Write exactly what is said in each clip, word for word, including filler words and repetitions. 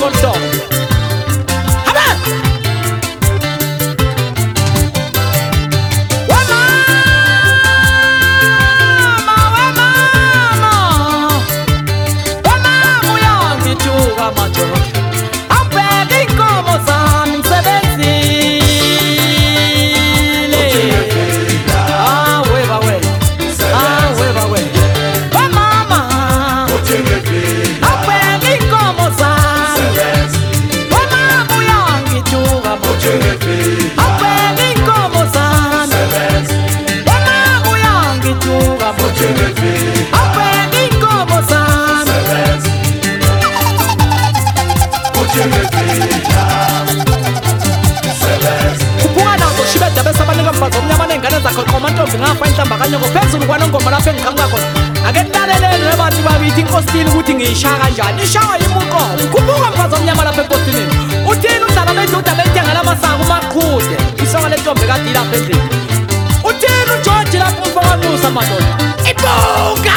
konto. Habe! Wa mama, wa mama. Wa mama uyangijuka majodo. Awubheka inkomo zami ngisebenzile. Awe bawe. Awe bawe. Wa mama. Awubheka inkomo zami. Wa mama uyangijuka majodo. Awubheka inkomo zami. Wa mama uyangijuka majodo. Awubheka inkomo zami. Kuphuma nazo shibeda bese abanika mfazi omnyama nengane zakho qoma ntombi ngafa inhlamba kanyoko phezulu kwanongoma lapha engiqhamuka khona. Ake nilalelele nabantu bakithi inkosini ukuthi ngiyishaya kanjani. Ishawa yimuqomo. Kubuka mfazi omnyama lapha enkosini. Uthini udlala beduda bethenga lamasaka umaqhude. Isonga lentombi kade ilapha endlini. Uthini uJoji lapha umfo kaNusa madoda. Ibuka!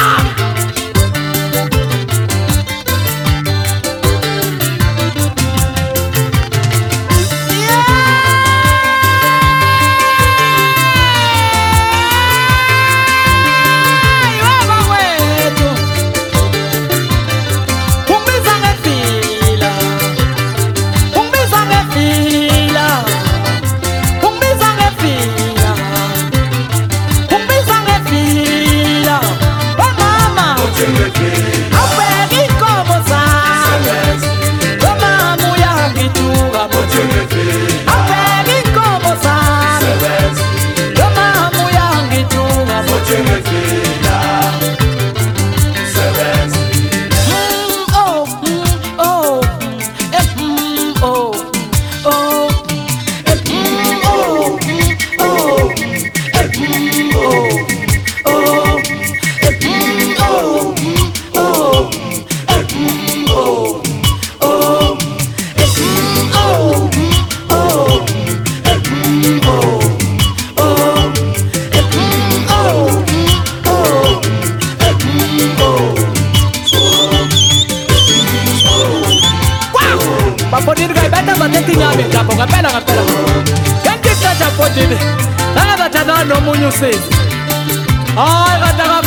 Bapodini kai beta bateti nyame japo ngapela ngapela. Kanti tata podini. Nanga batana no munyu sisi. Ay kata